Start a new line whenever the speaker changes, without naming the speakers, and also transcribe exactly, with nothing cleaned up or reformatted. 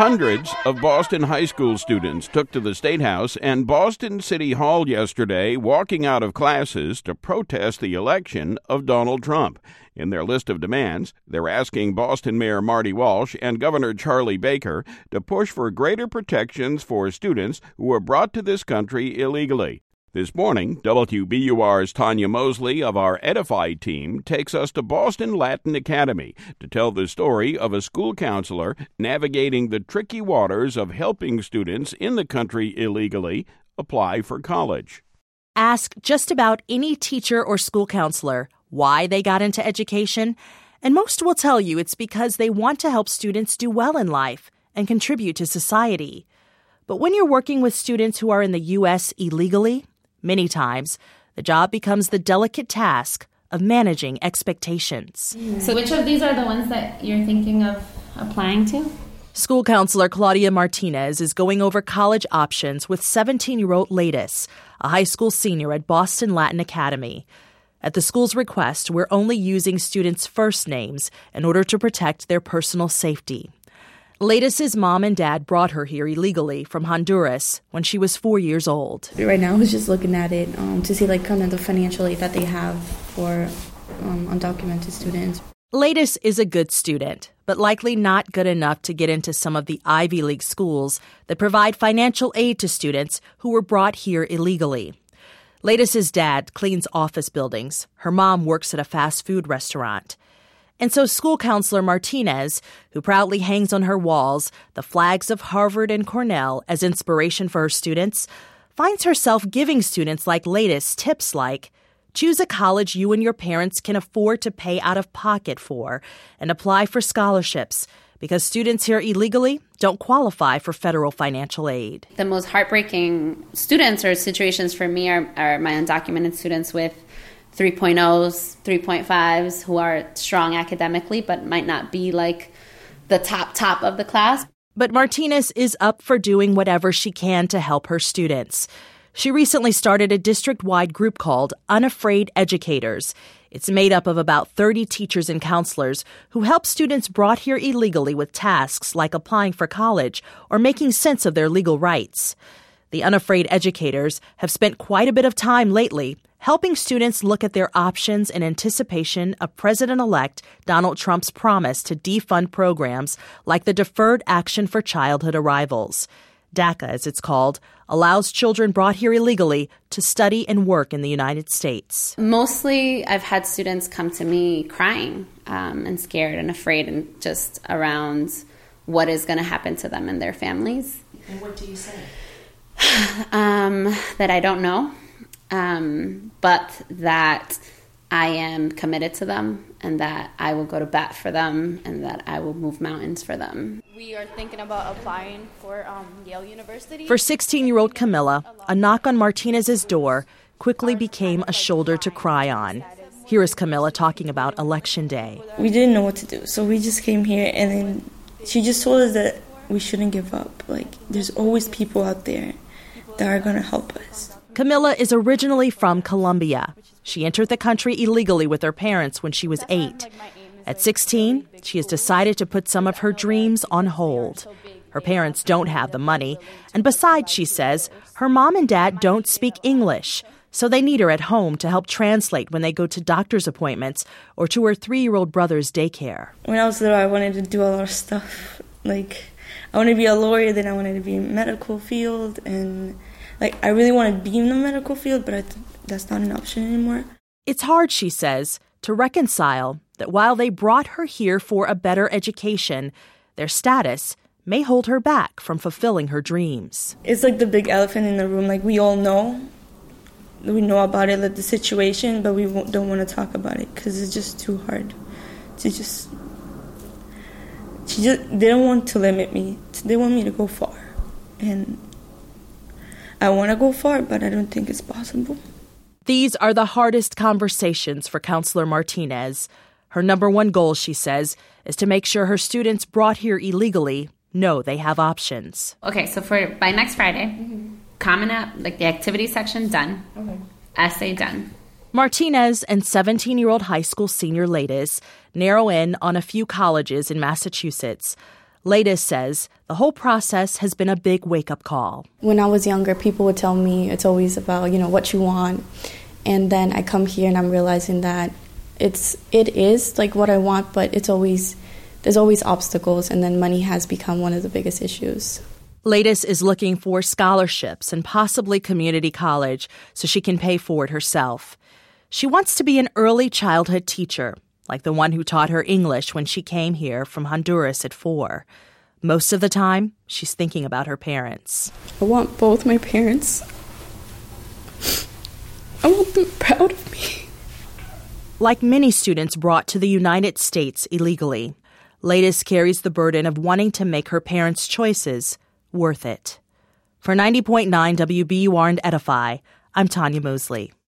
Hundreds of Boston high school students took to the State House and Boston City Hall yesterday, walking out of classes to protest the election of Donald Trump. In their list of demands, they're asking Boston Mayor Marty Walsh and Governor Charlie Baker to push for greater protections for students who were brought to this country illegally. This morning, W B U R's Tanya Mosley of our Edify team takes us to Boston Latin Academy to tell the story of a school counselor navigating the tricky waters of helping students in the country illegally apply for college.
Ask just about any teacher or school counselor why they got into education, and most will tell you it's because they want to help students do well in life and contribute to society. But when you're working with students who are in the U S illegally, many times, the job becomes the delicate task of managing expectations.
So which of these are the ones that you're thinking of applying to?
School counselor Claudia Martinez is going over college options with seventeen-year-old Ladis, a high school senior at Boston Latin Academy. At the school's request, we're only using students' first names in order to protect their personal safety. Ladis's mom and dad brought her here illegally from Honduras when she was four years old.
Right now, I was just looking at it um, to see like kind of the financial aid that they have for um, undocumented students.
Ladis is a good student, but likely not good enough to get into some of the Ivy League schools that provide financial aid to students who were brought here illegally. Ladis's dad cleans office buildings. Her mom works at a fast food restaurant. And so school counselor Martinez, who proudly hangs on her walls the flags of Harvard and Cornell as inspiration for her students, finds herself giving students like Ladis tips like, choose a college you and your parents can afford to pay out of pocket for and apply for scholarships, because students here illegally don't qualify for federal financial aid.
The most heartbreaking students or situations for me are, are my undocumented students with three point ohs, three point fives, who are strong academically but might not be like the top top of the class.
But Martinez is up for doing whatever she can to help her students. She recently started a district-wide group called Unafraid Educators. It's made up of about thirty teachers and counselors who help students brought here illegally with tasks like applying for college or making sense of their legal rights. The Unafraid Educators have spent quite a bit of time lately helping students look at their options in anticipation of President-elect Donald Trump's promise to defund programs like the Deferred Action for Childhood Arrivals. DACA, as it's called, allows children brought here illegally to study and work in the United States.
Mostly, I've had students come to me crying um, and scared and afraid and just around what is going to happen to them and their families.
And what do you say?
um, that I don't know. Um, but that I am committed to them and that I will go to bat for them and that I will move mountains for them.
We are thinking about applying for um, Yale University.
For sixteen-year-old Camilla, a knock on Martinez's door quickly became a shoulder to cry on. Here is Camilla talking about Election Day.
We didn't know what to do, so we just came here, and then she just told us that we shouldn't give up. Like, there's always people out there that are going to help us.
Camilla is originally from Colombia. She entered the country illegally with her parents when she was eight. At sixteen, she has decided to put some of her dreams on hold. Her parents don't have the money, and besides, she says, her mom and dad don't speak English, so they need her at home to help translate when they go to doctor's appointments or to her three-year-old brother's daycare.
When I was little, I wanted to do a lot of stuff. Like, I wanted to be a lawyer, then I wanted to be in the medical field, and like, I really want to be in the medical field, but I th- that's not an option anymore.
It's hard, she says, to reconcile that while they brought her here for a better education, their status may hold her back from fulfilling her dreams.
It's like the big elephant in the room. Like, we all know. We know about it, like the situation, but we don't want to talk about it because it's just too hard to just... She just, they don't want to limit me. They want me to go far. And I want to go far, but I don't think it's possible.
These are the hardest conversations for Counselor Martinez. Her number one goal, she says, is to make sure her students brought here illegally know they have options.
Okay, so for by next Friday, mm-hmm. Common App, like the activity section, done. Okay. Essay, done.
Martinez and seventeen-year-old high school senior Ladis narrow in on a few colleges in Massachusetts. Ladis says the whole process has been a big wake-up call.
When I was younger, people would tell me it's always about, you know, what you want. And then I come here and I'm realizing that it's it is like what I want, but it's always there's always obstacles, and then money has become one of the biggest issues.
Ladis is looking for scholarships and possibly community college so she can pay for it herself. She wants to be an early childhood teacher, like the one who taught her English when she came here from Honduras at four. Most of the time, she's thinking about her parents.
I want both my parents. I want them proud of me.
Like many students brought to the United States illegally, Ladis carries the burden of wanting to make her parents' choices worth it. For ninety point nine W B U R and Edify, I'm Tanya Mosley.